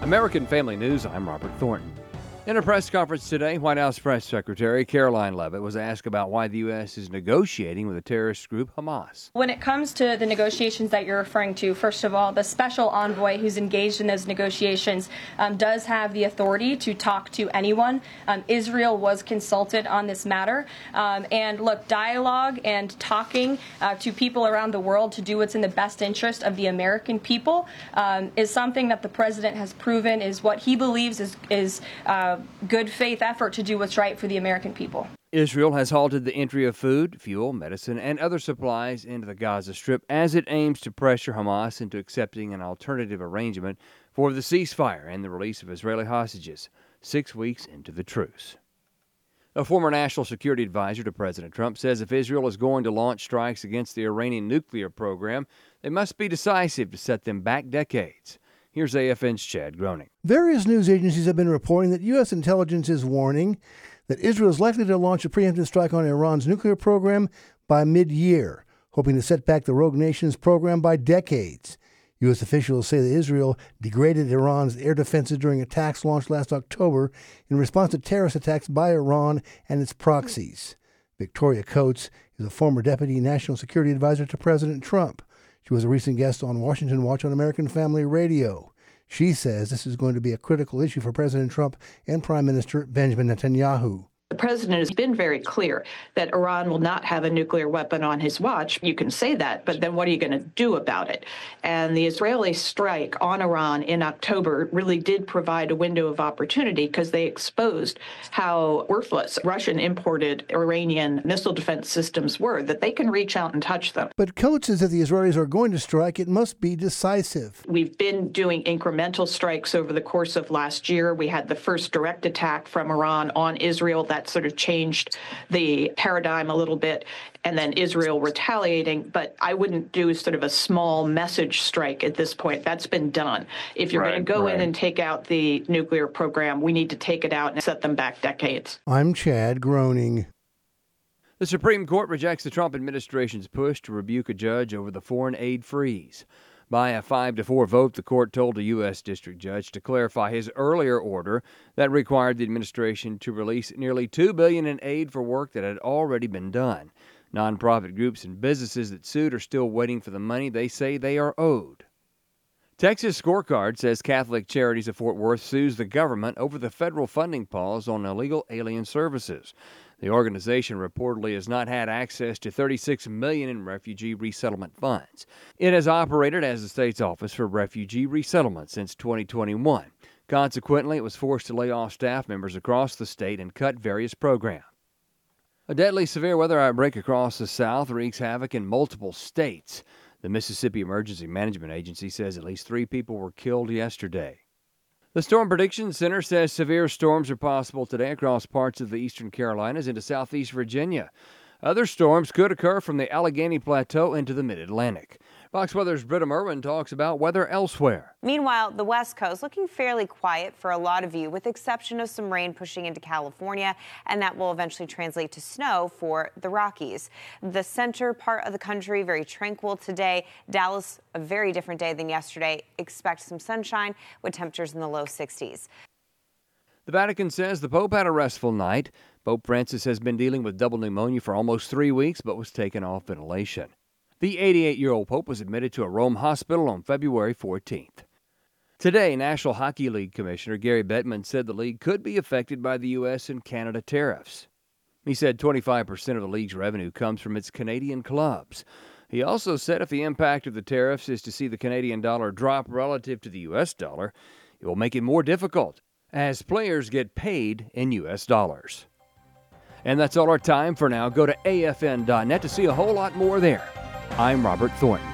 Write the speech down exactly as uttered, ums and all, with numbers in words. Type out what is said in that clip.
American Family News, I'm Robert Thornton. In a press conference today, White House Press Secretary Caroline Leavitt was asked about why the U S is negotiating with the terrorist group Hamas. When it comes to the negotiations that you're referring to, first of all, the special envoy who's engaged in those negotiations um, does have the authority to talk to anyone. Um, Israel was consulted on this matter. Um, and look, dialogue and talking uh, to people around the world to do what's in the best interest of the American people um, is something that the president has proven is what he believes is, is uh, good faith effort to do what's right for the American people. Israel has halted the entry of food, fuel, medicine, and other supplies into the Gaza Strip as it aims to pressure Hamas into accepting an alternative arrangement for the ceasefire and the release of Israeli hostages, six weeks into the truce. A former national security advisor to President Trump says if Israel is going to launch strikes against the Iranian nuclear program, they must be decisive to set them back decades. Here's A F N's Chad Groening. Various news agencies have been reporting that U S intelligence is warning that Israel is likely to launch a preemptive strike on Iran's nuclear program by mid-year, hoping to set back the rogue nation's program by decades. U S officials say that Israel degraded Iran's air defenses during attacks launched last October in response to terrorist attacks by Iran and its proxies. Victoria Coates is a former deputy national security advisor to President Trump. She was a recent guest on Washington Watch on American Family Radio. She says this is going to be a critical issue for President Trump and Prime Minister Benjamin Netanyahu. The president has been very clear that Iran will not have a nuclear weapon on his watch. You can say that, but then what are you going to do about it? And the Israeli strike on Iran in October really did provide a window of opportunity because they exposed how worthless Russian imported Iranian missile defense systems were, that they can reach out and touch them. But Coates says if the Israelis are going to strike, it must be decisive. We've been doing incremental strikes over the course of last year. We had the first direct attack from Iran on Israel. That sort of changed the paradigm a little bit, and then Israel retaliating. But I wouldn't do sort of a small message strike at this point. That's been done. If you're right, going to go right. in and take out the nuclear program, we need to take it out and set them back decades. I'm Chad Groening. The Supreme Court rejects the Trump administration's push to rebuke a judge over the foreign aid freeze. By a five to four vote, the court told a U S district judge to clarify his earlier order that required the administration to release nearly two billion dollars in aid for work that had already been done. Nonprofit groups and businesses that sued are still waiting for the money they say they are owed. Texas Scorecard says Catholic Charities of Fort Worth sues the government over the federal funding pause on illegal alien services. The organization reportedly has not had access to thirty-six million dollars in refugee resettlement funds. It has operated as the state's office for refugee resettlement since twenty twenty-one. Consequently, it was forced to lay off staff members across the state and cut various programs. A deadly severe weather outbreak across the South wreaks havoc in multiple states. The Mississippi Emergency Management Agency says at least three people were killed yesterday. The Storm Prediction Center says severe storms are possible today across parts of the eastern Carolinas into southeast Virginia. Other storms could occur from the Allegheny Plateau into the mid-Atlantic. Fox Weather's Britta Merwin talks about weather elsewhere. Meanwhile, the West Coast looking fairly quiet for a lot of you, with exception of some rain pushing into California, and that will eventually translate to snow for the Rockies. The center part of the country, very tranquil today. Dallas, a very different day than yesterday. Expect some sunshine with temperatures in the low sixties. The Vatican says the Pope had a restful night. Pope Francis has been dealing with double pneumonia for almost three weeks, but was taken off ventilation. The eighty-eight-year-old Pope was admitted to a Rome hospital on February fourteenth. Today, National Hockey League Commissioner Gary Bettman said the league could be affected by the U S and Canada tariffs. He said twenty-five percent of the league's revenue comes from its Canadian clubs. He also said if the impact of the tariffs is to see the Canadian dollar drop relative to the U S dollar, it will make it more difficult as players get paid in U S dollars. And that's all our time for now. Go to A F N dot net to see a whole lot more there. I'm Robert Thornton.